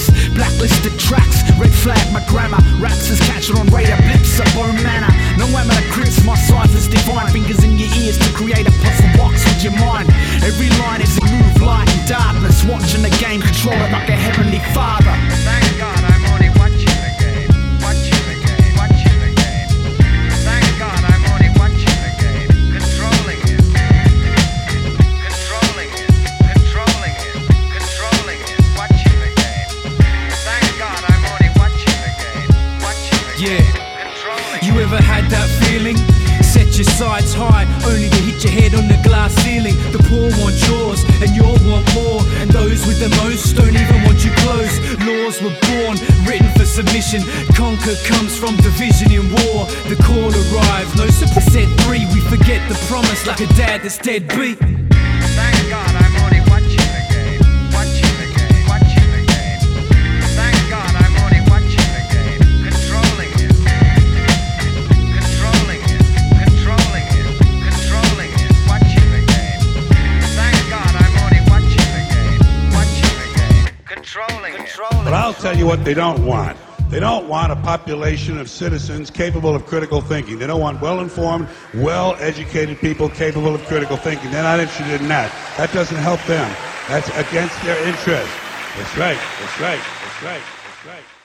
lyrics, blacklisted tracks, red flag my grammar. Raps is catching on radar, blips up bone manner. No amateur crips, my cipher's divine. Fingers in your ears to create a puzzle box with your mind. Every line is a move, light and darkness. Watching the game, control it like a heavenly father. Thank God I'm only watching the game, watching the game, watching the game. Thank God I'm only watching the game, controlling it, controlling it, controlling it, controlling it, watching the game. Thank God I'm only watching the game, watching the game, controlling it. You ever had that feeling? Set your sights high, only to hit your head on the glass ceiling. The poor want yours, and you want more. And those with the most don't even want you close. Laws were born, written for submission. Conquer comes from division in war. The call arrives, no surprise. Set free, we forget the promise like a dad that's deadbeat. Thank God I'm only watching the game, watching the game, watching the game. Thank God I'm only watching the game, controlling it, controlling it, controlling it, controlling it, watching the game. Thank God I'm only watching the game, watching the game, controlling it. But I'll tell you what they don't want. They don't want a population of citizens capable of critical thinking. They don't want well-informed, well-educated people capable of critical thinking. They're not interested in that. That doesn't help them. That's against their interest. That's right. That's right. That's right. That's right.